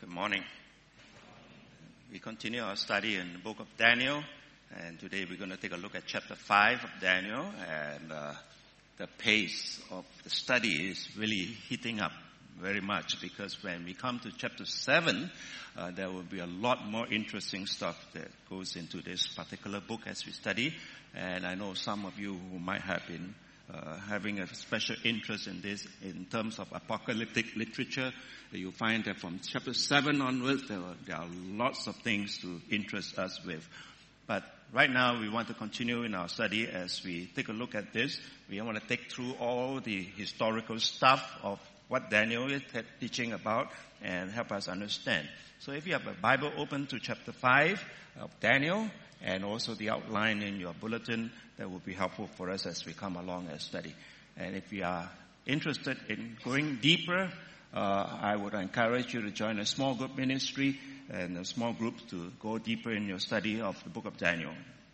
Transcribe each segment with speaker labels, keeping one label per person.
Speaker 1: Good morning. We continue our study in the book of Daniel, and today we're going to take a look at chapter 5 of Daniel, and the pace of the study is really heating up very much, because when we come to chapter 7, there will be a lot more interesting stuff that goes into this particular book as we study, and I know some of you who might have been having a special interest in this in terms of apocalyptic literature. You'll find that from chapter 7 onwards, there are lots of things to interest us with. But right now, we want to continue in our study as we take a look at this. We want to take through all the historical stuff of what Daniel is teaching about and help us understand. So if you have a Bible open to chapter 5 of Daniel, and also the outline in your bulletin, that will be helpful for us as we come along and study. And if you are interested in going deeper, I would encourage you to join a small group ministry and a small group to go deeper in your study of the book of Daniel.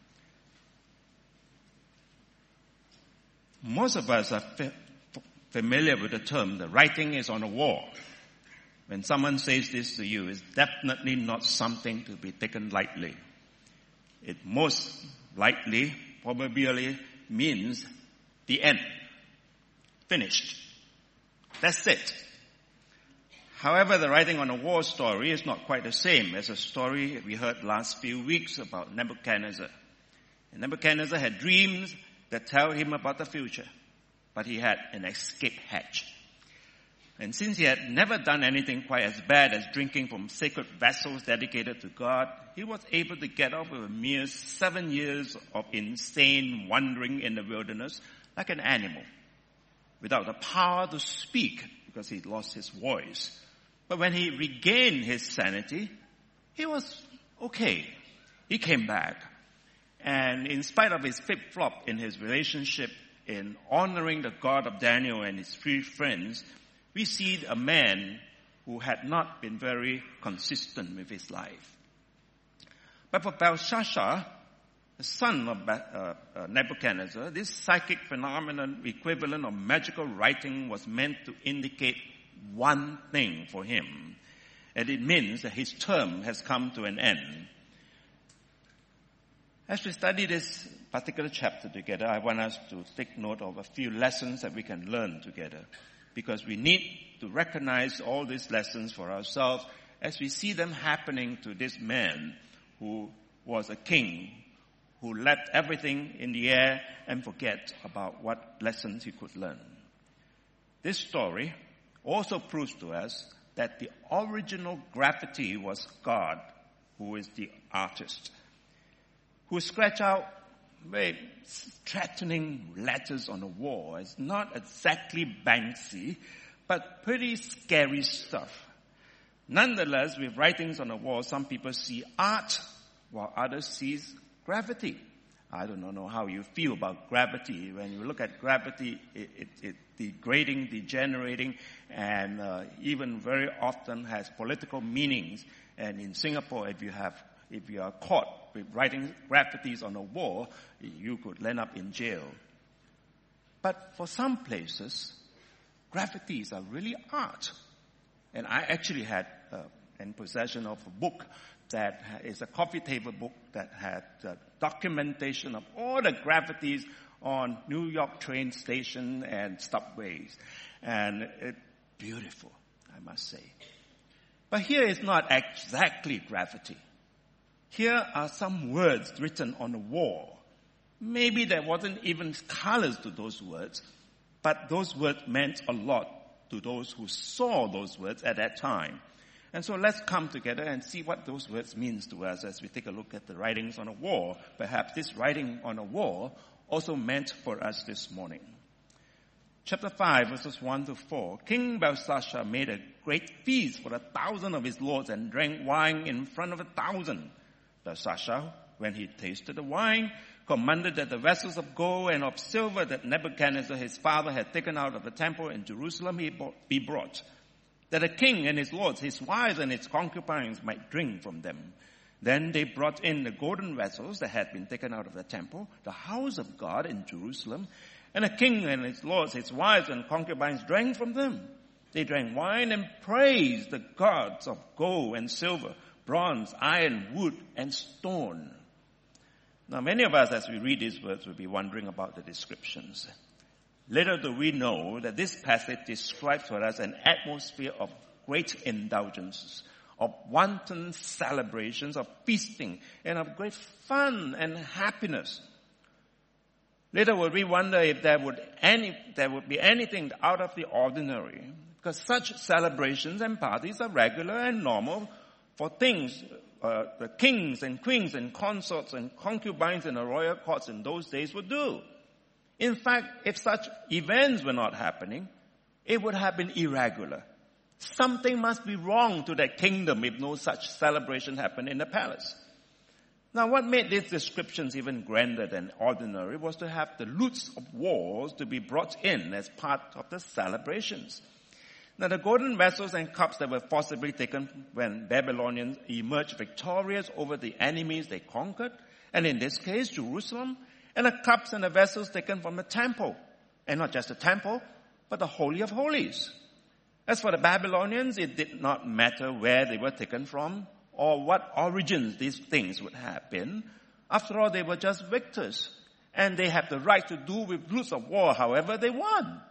Speaker 1: Most of us are familiar with the term, the writing is on the wall. When someone says this to you, it's definitely not something to be taken lightly. It most likely, probably means the end. Finished. That's it. However, the writing on the wall story is not quite the same as a story we heard last few weeks about Nebuchadnezzar. And Nebuchadnezzar had dreams that tell him about the future, but he had an escape hatch. And since he had never done anything quite as bad as drinking from sacred vessels dedicated to God, he was able to get off with a mere 7 years of insane wandering in the wilderness like an animal, without the power to speak because he lost his voice. But when he regained his sanity, he was okay. He came back. And in spite of his flip-flop in his relationship in honoring the God of Daniel and his three friends, we see a man who had not been very consistent with his life. But for Belshazzar, the son of Nebuchadnezzar, this psychic phenomenon equivalent of magical writing was meant to indicate one thing for him. And it means that his term has come to an end. As we study this particular chapter together, I want us to take note of a few lessons that we can learn together. Because we need to recognize all these lessons for ourselves as we see them happening to this man who was a king, who left everything in the air and forget about what lessons he could learn. This story also proves to us that the original gravity was God, who is the artist, who scratched out very threatening letters on the wall. It's not exactly Banksy, but pretty scary stuff. Nonetheless, with writings on the wall, some people see art, while others see gravity. I don't know how you feel about gravity. When you look at gravity, it degrading, degenerating, and even very often has political meanings. And in Singapore, if you are caught with writing graffitis on a wall, you could end up in jail. But for some places, graffitis are really art. And I actually had in possession of a book that is a coffee table book that had documentation of all the graffitis on New York train station and subways. And it's beautiful, I must say. But here is not exactly graffiti. Here are some words written on the wall. Maybe there wasn't even colors to those words, but those words meant a lot to those who saw those words at that time. And so let's come together and see what those words means to us as we take a look at the writings on the wall. Perhaps this writing on the wall also meant for us this morning. Chapter 5, verses 1 to 4. King Belshazzar made a great feast for 1,000 of his lords and drank wine in front of 1,000. Belshazzar, when he tasted the wine, commanded that the vessels of gold and of silver that Nebuchadnezzar his father had taken out of the temple in Jerusalem be brought, that the king and his lords, his wives and his concubines might drink from them. Then they brought in the golden vessels that had been taken out of the temple, the house of God in Jerusalem, and the king and his lords, his wives and concubines drank from them. They drank wine and praised the gods of gold and silver, bronze, iron, wood, and stone. Now, many of us, as we read these words, will be wondering about the descriptions. Little do we know that this passage describes for us an atmosphere of great indulgences, of wanton celebrations, of feasting, and of great fun and happiness. Later will we wonder if there would be anything out of the ordinary, because such celebrations and parties are regular and normal for things the kings and queens and consorts and concubines in the royal courts in those days would do. In fact, if such events were not happening, it would have been irregular. Something must be wrong to that kingdom if no such celebration happened in the palace. Now, what made these descriptions even grander than ordinary was to have the loots of wars to be brought in as part of the celebrations. Now, the golden vessels and cups that were forcibly taken when Babylonians emerged victorious over the enemies they conquered, and in this case, Jerusalem, and the cups and the vessels taken from the temple, and not just the temple, but the Holy of Holies. As for the Babylonians, it did not matter where they were taken from or what origins these things would have been. After all, they were just victors, and they had the right to do with loots of war however they want.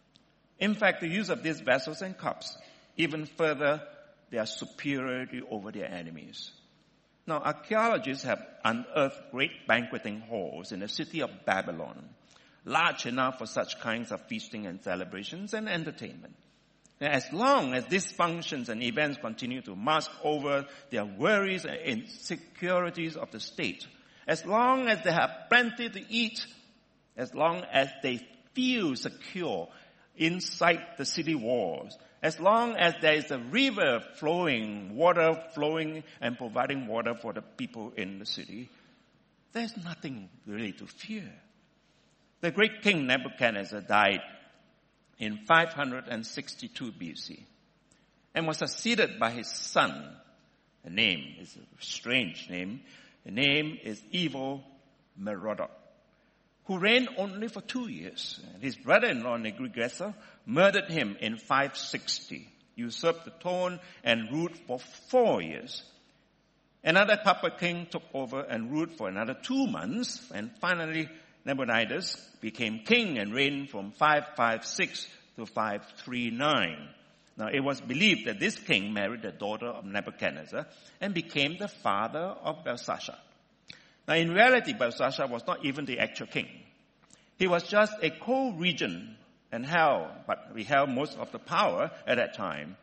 Speaker 1: In fact, the use of these vessels and cups even further their superiority over their enemies. Now, archaeologists have unearthed great banqueting halls in the city of Babylon, large enough for such kinds of feasting and celebrations and entertainment. And as long as these functions and events continue to mask over their worries and insecurities of the state, as long as they have plenty to eat, as long as they feel secure inside the city walls, as long as there is a river flowing, water flowing and providing water for the people in the city, there's nothing really to fear. The great king Nebuchadnezzar died in 562 BC and was succeeded by his son. The name is a strange name. The name is Evil-Merodach, who reigned only for 2 years. His brother-in-law Nebuchadnezzar murdered him in 560, usurped the throne and ruled for 4 years. Another puppet king took over and ruled for another 2 months, and finally Nabonidus became king and reigned from 556 to 539. Now, it was believed that this king married the daughter of Nebuchadnezzar and became the father of Belshazzar. Now, in reality, Belshazzar was not even the actual king. He was just a co-regent and he held most of the power at that time.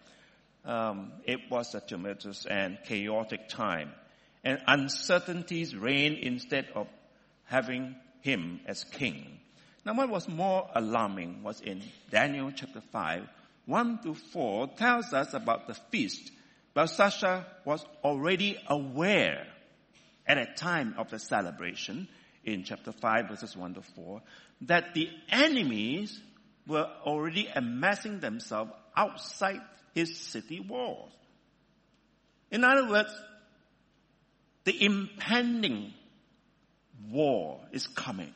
Speaker 1: It was a tumultuous and chaotic time, and uncertainties reigned instead of having him as king. Now, what was more alarming was in Daniel chapter 5, 1-4 tells us about the feast. Belshazzar was already aware at a time of the celebration, in chapter 5, verses 1-4, that the enemies were already amassing themselves outside his city walls. In other words, the impending war is coming.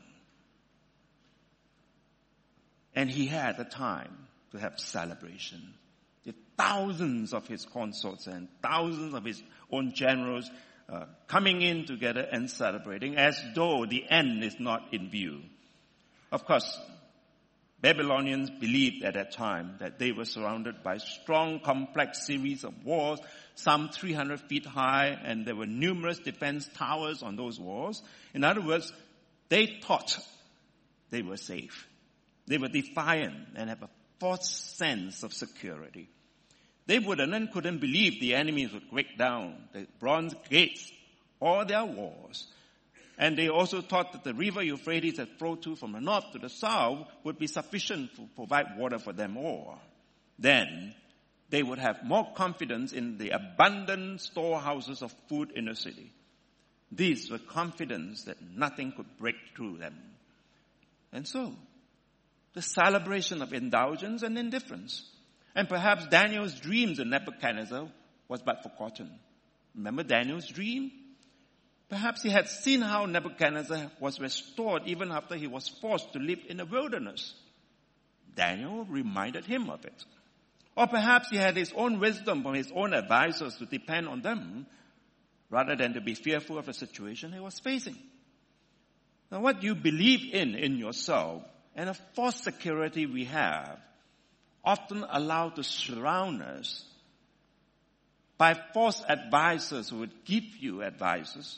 Speaker 1: And he had the time to have celebration. With thousands of his consorts and thousands of his own generals coming in together and celebrating as though the end is not in view. Of course, Babylonians believed at that time that they were surrounded by strong, complex series of walls, some 300 feet high, and there were numerous defense towers on those walls. In other words, they thought they were safe. They were defiant and have a false sense of security. They wouldn't and couldn't believe the enemies would break down the bronze gates or their walls. And they also thought that the river Euphrates that flowed to from the north to the south would be sufficient to provide water for them all. Then they would have more confidence in the abundant storehouses of food in the city. These were confidence that nothing could break through them. And so, the celebration of indulgence and indifference. And perhaps Daniel's dreams of Nebuchadnezzar was but forgotten. Remember Daniel's dream? Perhaps he had seen how Nebuchadnezzar was restored even after he was forced to live in the wilderness. Daniel reminded him of it. Or perhaps he had his own wisdom from his own advisors to depend on them rather than to be fearful of the situation he was facing. Now, what you believe in yourself and a false security we have often allowed to surround us by false advisors who would give you advices,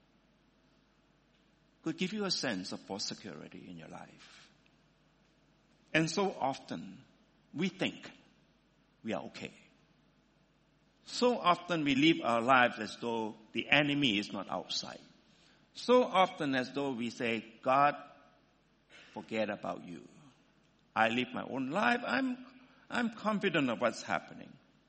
Speaker 1: could give you a sense of false security in your life. And so often we think we are okay. So often we live our lives as though the enemy is not outside. So often as though we say, God, forget about you. I live my own life. I'm confident of what's happening.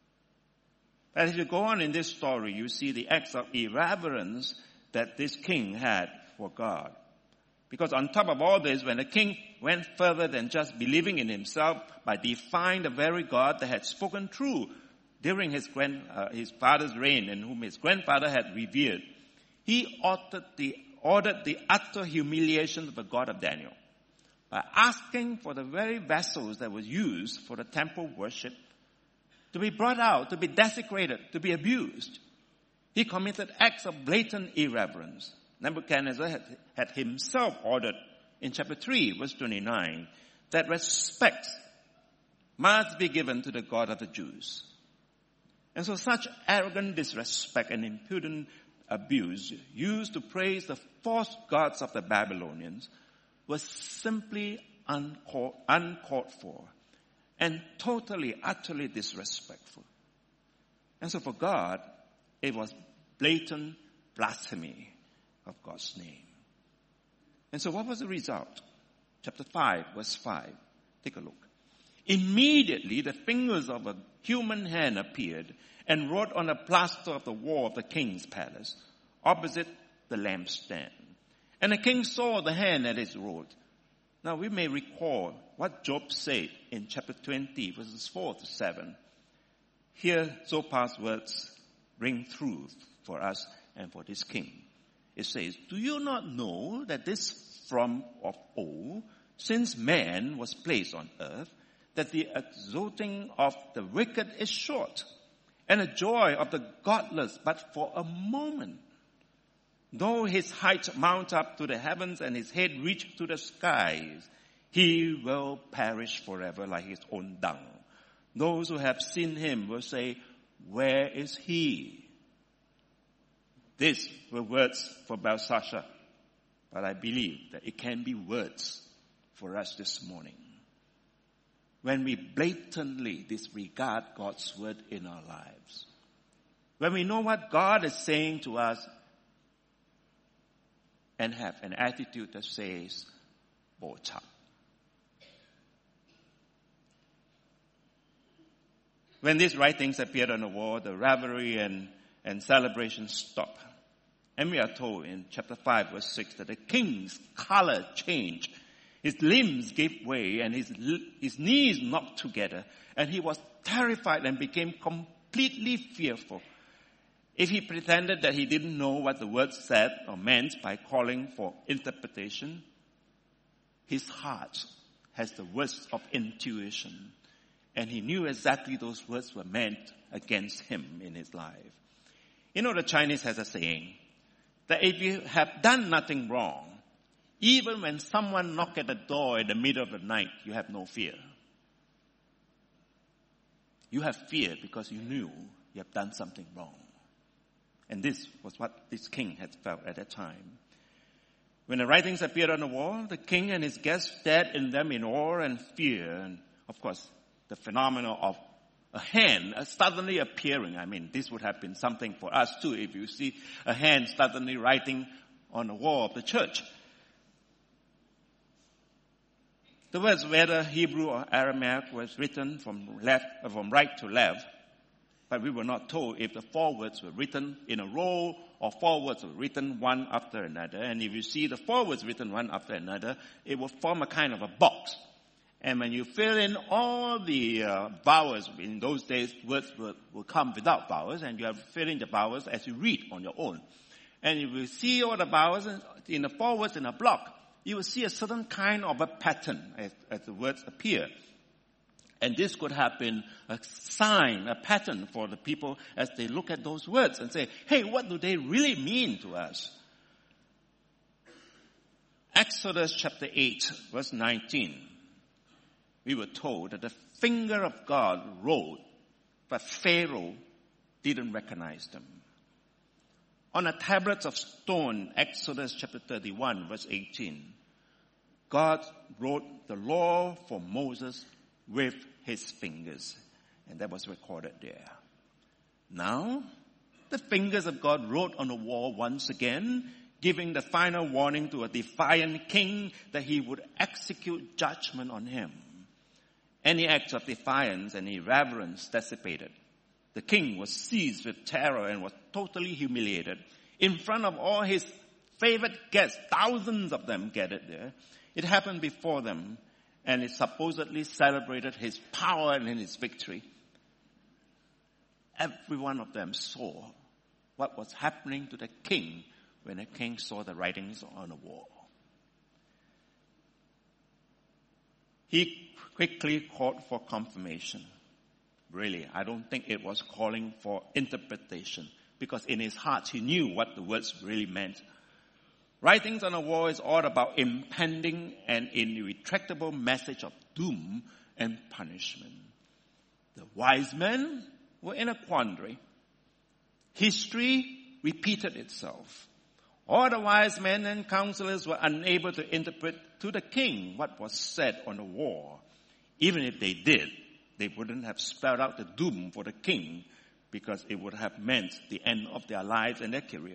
Speaker 1: But if you go on in this story, you see the acts of irreverence that this king had for God. Because on top of all this, when the king went further than just believing in himself by defying the very God that had spoken true during his father's reign and whom his grandfather had revered, he ordered the utter humiliation of the God of Daniel by asking for the very vessels that were used for the temple worship to be brought out, to be desecrated, to be abused. He committed acts of blatant irreverence. Nebuchadnezzar had himself ordered in chapter 3, verse 29, that respect must be given to the God of the Jews. And so such arrogant disrespect and impudent abuse used to praise the false gods of the Babylonians was simply uncalled for and totally, utterly disrespectful. And so for God, it was blatant blasphemy of God's name. And so what was the result? Chapter 5, verse 5. Take a look. Immediately the fingers of a human hand appeared and wrote on a plaster of the wall of the king's palace opposite the lampstand. And the king saw the hand that is wrote. Now we may recall what Job said in chapter 20, verses 4 to 7. Here Zophar's words ring true for us and for this king. It says, do you not know that this from of old, since man was placed on earth, that the exulting of the wicked is short, and the joy of the godless but for a moment? Though his height mount up to the heavens and his head reach to the skies, he will perish forever like his own dung. Those who have seen him will say, where is he? These were words for Belshazzar, but I believe that it can be words for us this morning. When we blatantly disregard God's word in our lives, when we know what God is saying to us and have an attitude that says, bo chap. When these writings appeared on the wall, the revelry and celebration stopped. And we are told in chapter 5, verse 6, that the king's color changed. His limbs gave way and his knees knocked together. And he was terrified and became completely fearful. If he pretended that he didn't know what the words said or meant by calling for interpretation, his heart has the words of intuition. And he knew exactly those words were meant against him in his life. You know, the Chinese has a saying that if you have done nothing wrong, even when someone knocks at the door in the middle of the night, you have no fear. You have fear because you knew you have done something wrong. And this was what this king had felt at that time. When the writings appeared on the wall, the king and his guests stared in them in awe and fear. And of course, the phenomenon of a hand suddenly appearing. I mean, this would have been something for us too if you see a hand suddenly writing on the wall of the church. The words, whether Hebrew or Aramaic, was written from right to left, but we were not told if the four words were written in a row or four words were written one after another. And if you see the four words written one after another, it will form a kind of a box. And when you fill in all the vowels, in those days, words will come without vowels, and you have to fill in the vowels as you read on your own. And if you see all the vowels in the four words in a block, you will see a certain kind of a pattern as the words appear. And this could have been a sign, a pattern for the people as they look at those words and say, hey, what do they really mean to us? Exodus chapter 8, verse 19. We were told that the finger of God wrote, but Pharaoh didn't recognize them. On a tablet of stone, Exodus chapter 31, verse 18, God wrote the law for Moses with his fingers. And that was recorded there. Now, the fingers of God wrote on the wall once again, giving the final warning to a defiant king that he would execute judgment on him. Any act of defiance and irreverence dissipated. The king was seized with terror and was totally humiliated. In front of all his favorite guests, thousands of them gathered there. It happened before them, and it supposedly celebrated his power and his victory. Every one of them saw what was happening to the king when the king saw the writings on the wall. He quickly called for confirmation. Really, I don't think it was calling for interpretation, because in his heart he knew what the words really meant. Writings on the wall is all about impending and irretractable message of doom and punishment. The wise men were in a quandary. History repeated itself. All the wise men and counselors were unable to interpret to the king what was said on the wall. Even if they did, they wouldn't have spelled out the doom for the king, because it would have meant the end of their lives and their career.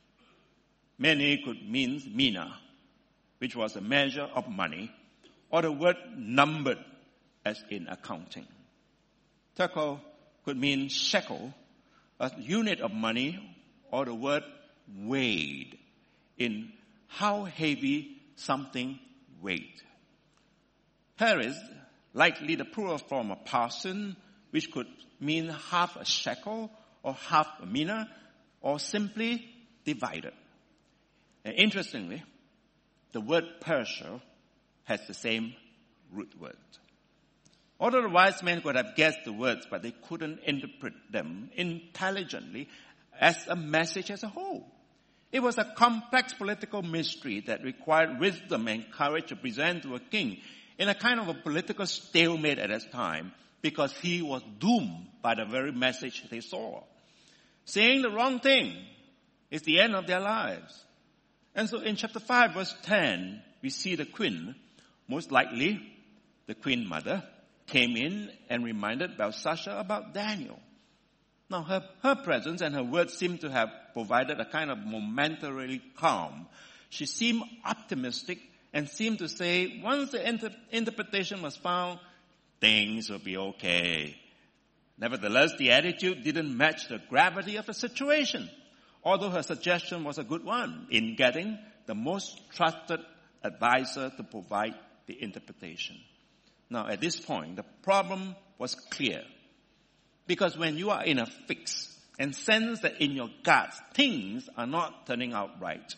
Speaker 1: Many could mean mina, which was a measure of money, or the word numbered, as in accounting. Tekel could mean shekel, a unit of money, or the word weighed, in how heavy something weighed. Peres, likely the plural form of parson, which could mean half a shekel or half a mina, or simply divided. And interestingly, the word Persia has the same root word. Although the wise men could have guessed the words, but they couldn't interpret them intelligently as a message as a whole. It was a complex political mystery that required wisdom and courage to present to a king in a kind of a political stalemate at that time, because he was doomed by the very message they saw. Saying the wrong thing is the end of their lives. And so in chapter 5, verse 10, we see the queen, most likely the queen mother, came in and reminded Belshazzar about Daniel. Now her presence and her words seem to have provided a kind of momentary calm. She seemed optimistic and seemed to say, once the interpretation was found, things will be okay. Nevertheless, the attitude didn't match the gravity of the situation, although her suggestion was a good one in getting the most trusted advisor to provide the interpretation. Now, at this point, the problem was clear. Because when you are in a fix and sense that in your guts things are not turning out right,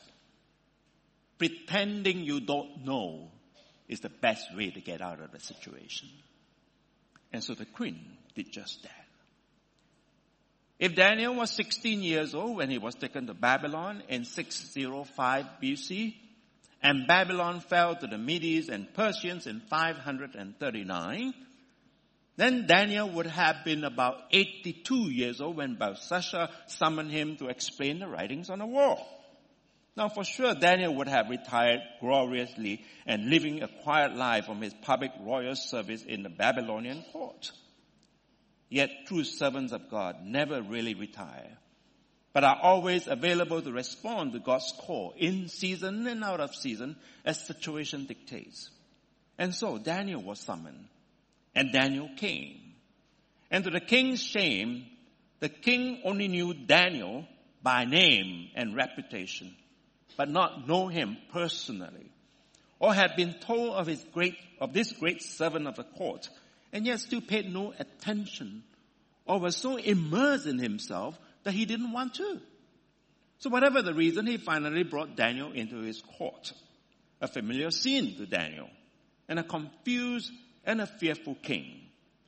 Speaker 1: pretending you don't know is the best way to get out of the situation. And so the queen did just that. If Daniel was 16 years old when he was taken to Babylon in 605 BC, and Babylon fell to the Medes and Persians in 539, then Daniel would have been about 82 years old when Belshazzar summoned him to explain the writings on the wall. Now, for sure, Daniel would have retired gloriously and living a quiet life from his public royal service in the Babylonian court. Yet, true servants of God never really retire, but are always available to respond to God's call in season and out of season as situation dictates. And so, Daniel was summoned, and Daniel came. And to the king's shame, the king only knew Daniel by name and reputation, but not know him personally, or had been told of this great servant of the court, and yet still paid no attention, or was so immersed in himself that he didn't want to. So whatever the reason, he finally brought Daniel into his court, a familiar scene to Daniel, and a confused and a fearful king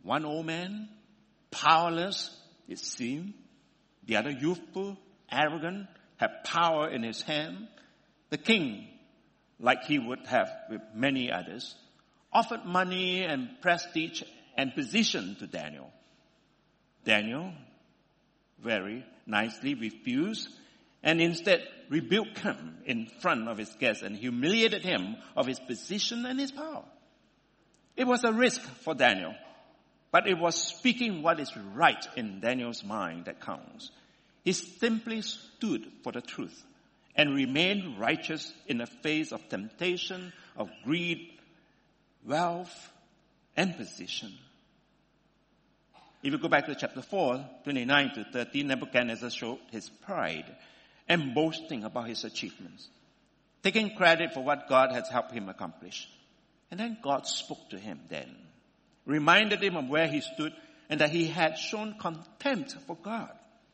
Speaker 1: One old man, powerless, it seemed. The other youthful, arrogant, had power in his hand. The king, like he would have with many others, offered money and prestige and position to Daniel. Daniel very nicely refused and instead rebuked him in front of his guests and humiliated him of his position and his power. It was a risk for Daniel, but it was speaking what is right in Daniel's mind that counts. He simply stood for the truth and remained righteous in the face of temptation, of greed, wealth, and position. If you go back to chapter 4, 29 to 30, Nebuchadnezzar showed his pride and boasting about his achievements, taking credit for what God has helped him accomplish. And then God spoke to him then, reminded him of where he stood and that he had shown contempt for God.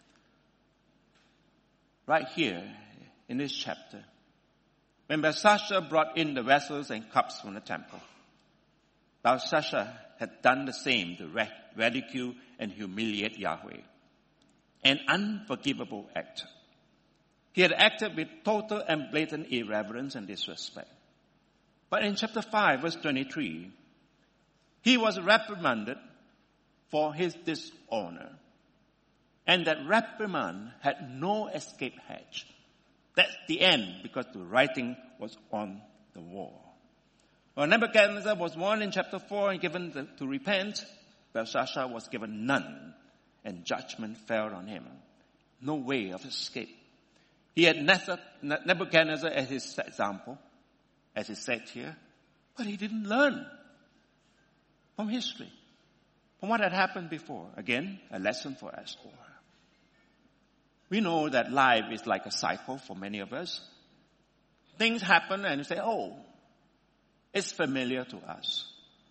Speaker 1: Right here in this chapter, when Belshazzar brought in the vessels and cups from the temple, Belshazzar had done the same to ridicule and humiliate Yahweh. An unforgivable act. He had acted with total and blatant irreverence and disrespect. But in chapter 5, verse 23, he was reprimanded for his dishonor. And that reprimand had no escape hatch. That's the end, because the writing was on the wall. When Nebuchadnezzar was warned in chapter 4 and given to repent, Belshazzar was given none, and judgment fell on him. No way of escape. He had Nebuchadnezzar as his example, as is said here, but he didn't learn from history, from what had happened before. Again, a lesson for us all. We know that life is like a cycle for many of us. Things happen and you say, oh, it's familiar to us.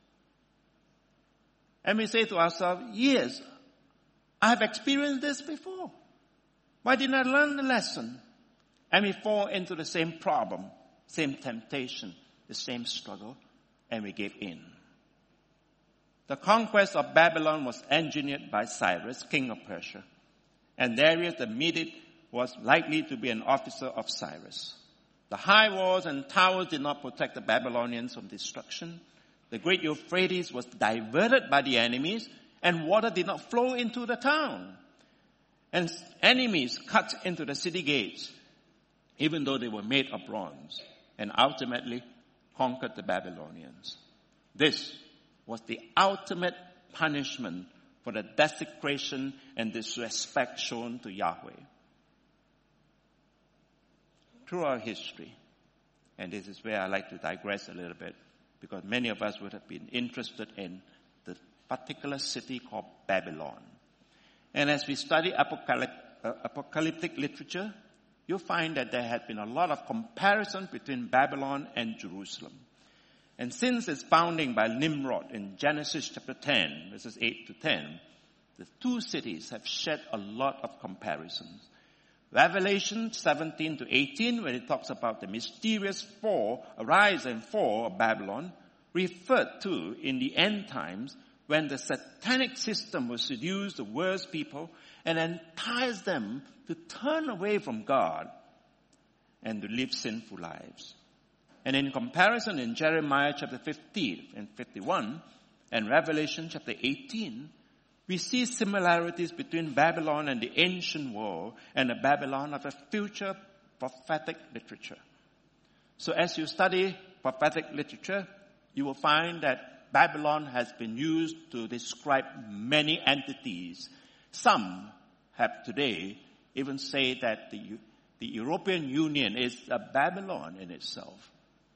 Speaker 1: And we say to ourselves, yes, I have experienced this before. Why didn't I learn the lesson? And we fall into the same problem, same temptation, the same struggle, and we give in. The conquest of Babylon was engineered by Cyrus, king of Persia. And Darius the Mede was likely to be an officer of Cyrus. The high walls and towers did not protect the Babylonians from destruction. The great Euphrates was diverted by the enemies, and water did not flow into the town. And enemies cut into the city gates, even though they were made of bronze, and ultimately conquered the Babylonians. This was the ultimate punishment for the desecration and disrespect shown to Yahweh. Throughout history, and this is where I like to digress a little bit, because many of us would have been interested in the particular city called Babylon. And as we study apocalyptic literature, you'll find that there had been a lot of comparison between Babylon and Jerusalem. And since its founding by Nimrod in Genesis chapter 10, verses 8 to 10, the two cities have shared a lot of comparisons. Revelation 17 to 18, when it talks about the mysterious rise and fall of Babylon, referred to in the end times when the satanic system will seduce the world's people and entice them to turn away from God and to live sinful lives. And in comparison, in Jeremiah chapter 50 and 51 and Revelation chapter 18, we see similarities between Babylon and the ancient world and the Babylon of the future prophetic literature. So as you study prophetic literature, you will find that Babylon has been used to describe many entities. Some have today even said that the European Union is a Babylon in itself.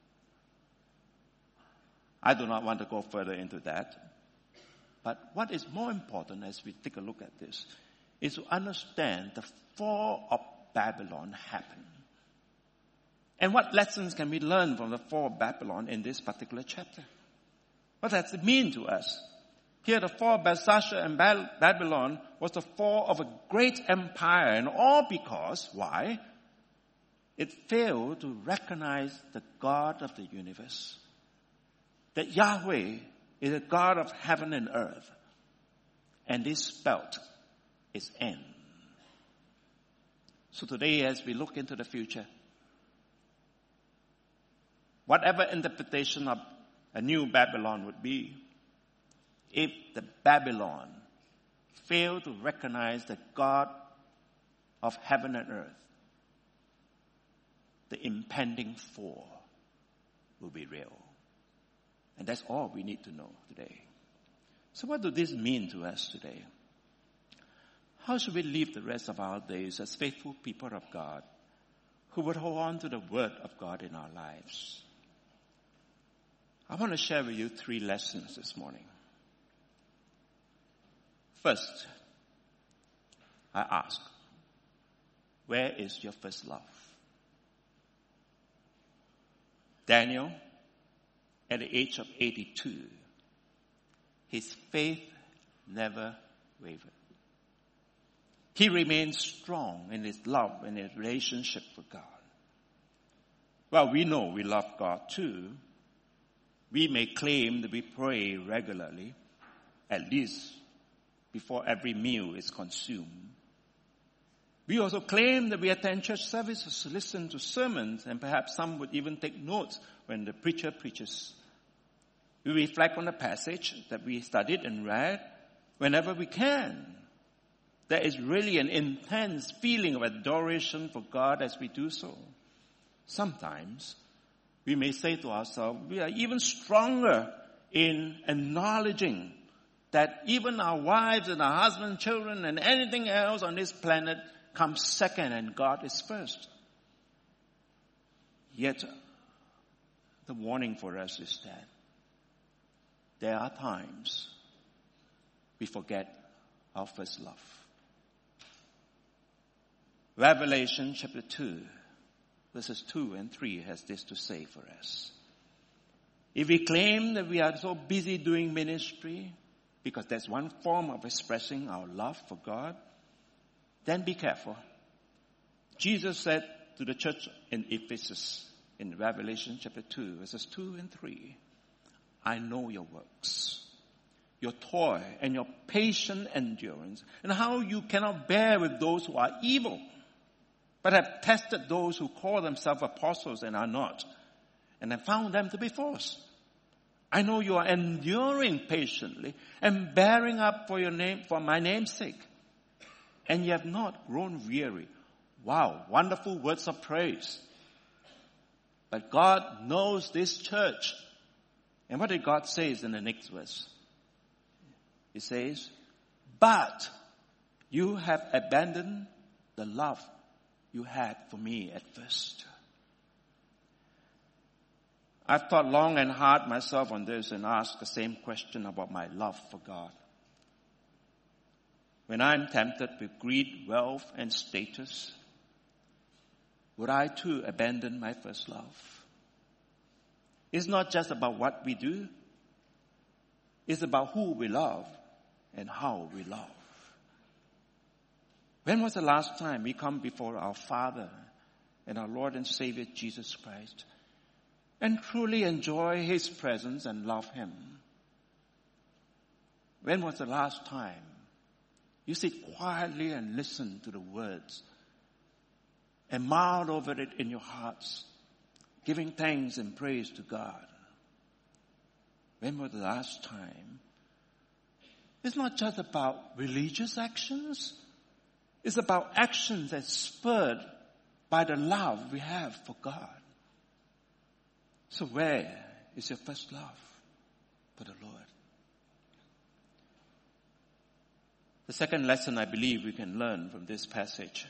Speaker 1: I do not want to go further into that. But what is more important as we take a look at this is to understand the fall of Babylon happened. And what lessons can we learn from the fall of Babylon in this particular chapter? What does it mean to us? Here the fall of Belshazzar and Babylon was the fall of a great empire, and all because, why? It failed to recognize the God of the universe. That Yahweh is a God of heaven and earth, And this spelled is end. So today, as we look into the future, whatever interpretation of a new Babylon would be, if the Babylon failed to recognize the God of heaven and earth, the impending fall will be real. And that's all we need to know today. So what does this mean to us today? How should we live the rest of our days as faithful people of God who would hold on to the word of God in our lives? I want to share with you 3 lessons this morning. First, I ask, where is your first love? Daniel, at the age of 82, his faith never wavered. He remained strong in his love and his relationship with God. Well, we know we love God too. We may claim that we pray regularly, at least before every meal is consumed. We also claim that we attend church services, listen to sermons, and perhaps some would even take notes when the preacher preaches. We reflect on the passage that we studied and read whenever we can. There is really an intense feeling of adoration for God as we do so. Sometimes we may say to ourselves, we are even stronger in acknowledging that even our wives and our husbands, children, and anything else on this planet comes second and God is first. Yet, the warning for us is that there are times we forget our first love. Revelation chapter 2, verses 2 and 3 has this to say for us. If we claim that we are so busy doing ministry, because that's one form of expressing our love for God, then be careful. Jesus said to the church in Ephesus in Revelation chapter 2, verses 2 and 3, I know your works, your toil and your patient endurance, and how you cannot bear with those who are evil, but have tested those who call themselves apostles and are not, and have found them to be false. I know you are enduring patiently and bearing up for my name's sake, and you have not grown weary. Wow, wonderful words of praise. But God knows this church. And what did God say in the next verse? He says, but you have abandoned the love you had for me at first. I've thought long and hard myself on this and asked the same question about my love for God. When I'm tempted with greed, wealth, and status, would I too abandon my first love? It's not just about what we do. It's about who we love and how we love. When was the last time we come before our Father and our Lord and Savior Jesus Christ and truly enjoy His presence and love Him? When was the last time you sit quietly and listen to the words and mull over it in your hearts, giving thanks and praise to God? When was the last time? It's not just about religious actions. It's about actions that's spurred by the love we have for God. So where is your first love for the Lord? The second lesson I believe we can learn from this passage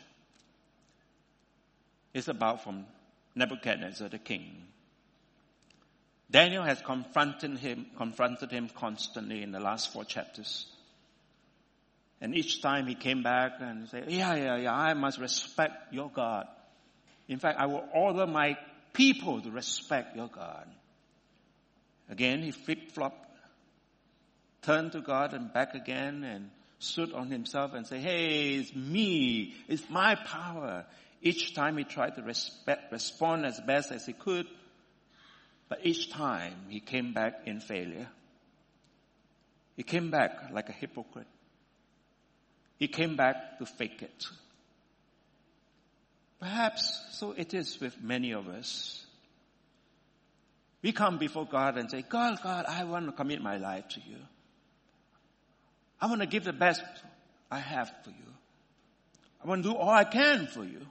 Speaker 1: is about from Nebuchadnezzar the king. Daniel has confronted him constantly in the last 4 chapters. And each time he came back and said, yeah, I must respect your God. In fact, I will order my people to respect your God. Again, he flip-flopped, turned to God and back again and stood on himself and said, hey, it's me, it's my power. Each time he tried to respond as best as he could, but each time he came back in failure. He came back like a hypocrite, He came back to fake it. Perhaps so it is with many of us. We come before God and say, God, I want to commit my life to you. I want to give the best I have for you. I want to do all I can for you.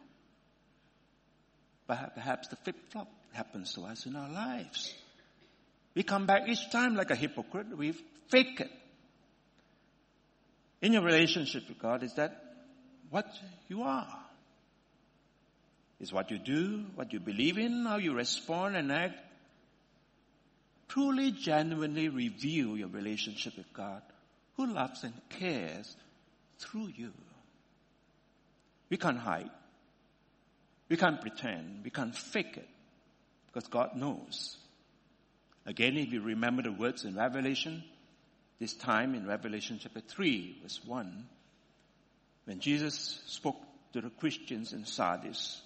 Speaker 1: But perhaps the flip-flop happens to us in our lives. We come back each time like a hypocrite. We fake it. In your relationship with God, is that what you are? Is what you do, what you believe in, how you respond and act, truly, genuinely reveal your relationship with God, who loves and cares through you. We can't hide. We can't pretend. We can't fake it, because God knows. Again, if you remember the words in Revelation, this time in Revelation chapter 3, verse 1, when Jesus spoke to the Christians in Sardis,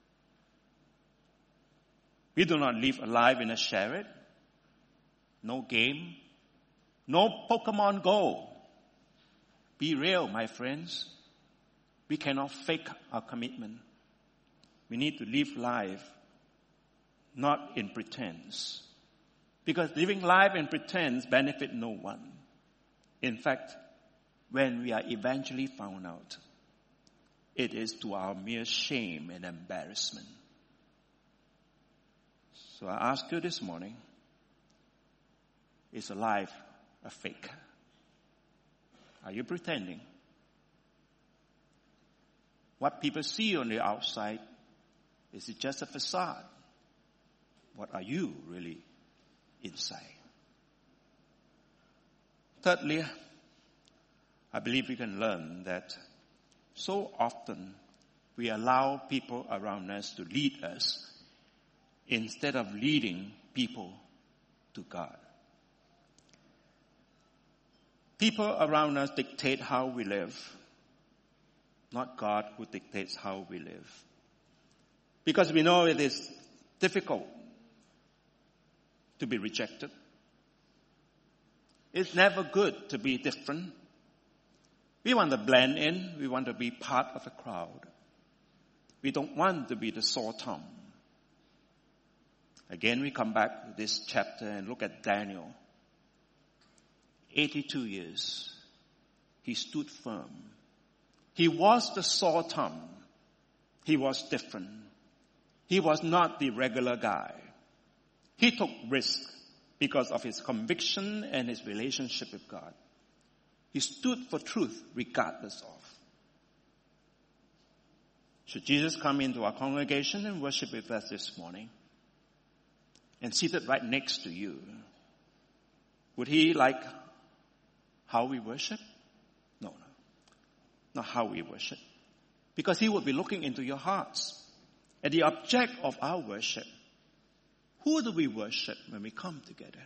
Speaker 1: we do not live alive in a chariot, no game, no Pokemon Go. Be real, my friends. We cannot fake our commitment. We need to live life not in pretense. Because living life in pretense benefits no one. In fact, when we are eventually found out, it is to our mere shame and embarrassment. So I ask you this morning, is life a fake? Are you pretending? What people see on the outside, is it just a facade? What are you really inside? Thirdly, I believe we can learn that so often we allow people around us to lead us instead of leading people to God. People around us dictate how we live, not God who dictates how we live. Because we know it is difficult to be rejected. It's never good to be different. We want to blend in. We want to be part of a crowd. We don't want to be the sore thumb. Again, we come back to this chapter and look at Daniel. 82 years. He stood firm. He was the sore thumb. He was different. He was not the regular guy. He took risk because of his conviction and his relationship with God. He stood for truth regardless of. Should Jesus come into our congregation and worship with us this morning, and seated right next to you, would he like how we worship? No. Not how we worship. Because he would be looking into your hearts. And the object of our worship, who do we worship when we come together?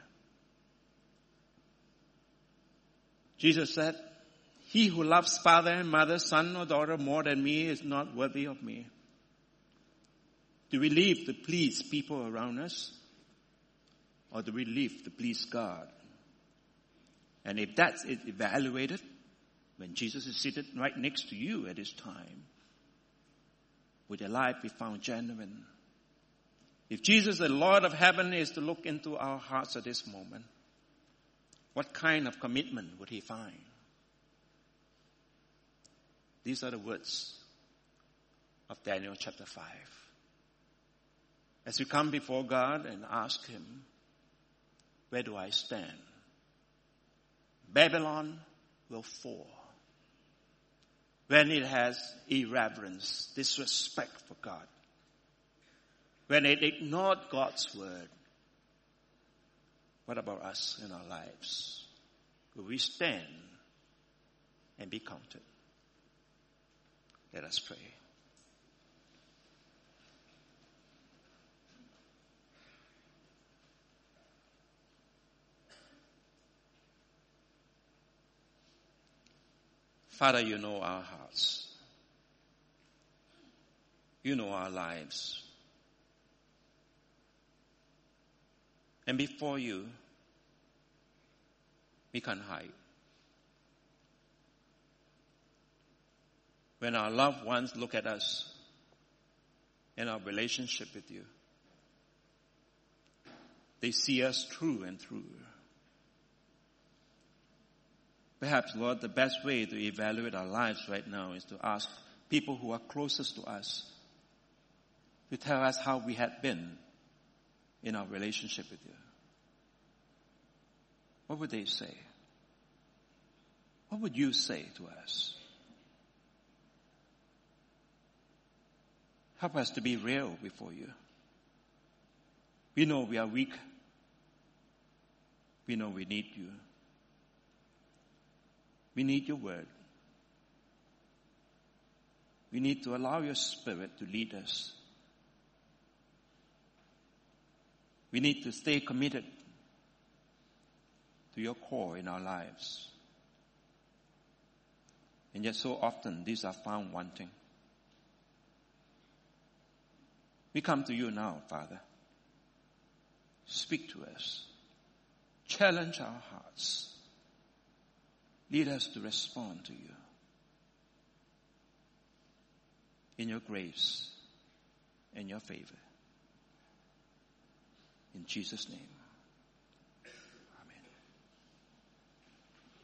Speaker 1: Jesus said, he who loves father and mother, son or daughter more than me is not worthy of me. Do we live to please people around us? Or do we live to please God? And if that's evaluated, when Jesus is seated right next to you at this time, would your life be found genuine? If Jesus, the Lord of heaven, is to look into our hearts at this moment, what kind of commitment would he find? These are the words of Daniel chapter 5. As we come before God and ask him, where do I stand? Babylon will fall when it has irreverence, disrespect for God. When it ignored God's word. What about us in our lives? Will we stand and be counted? Let us pray. Father, you know our hearts. You know our lives. And before you, we can't hide. when our loved ones look at us and our relationship with you, they see us through and through. Perhaps, Lord, the best way to evaluate our lives right now is to ask people who are closest to us to tell us how we had been in our relationship with you. What would they say? What would you say to us? Help us to be real before you. We know we are weak. We know we need you. We need your word. We need to allow your Spirit to lead us. We need to stay committed to your core in our lives. And yet so often these are found wanting. We come to you now, Father. Speak to us. Challenge our hearts. Lead us to respond to you. In your grace and your favor. In Jesus' name.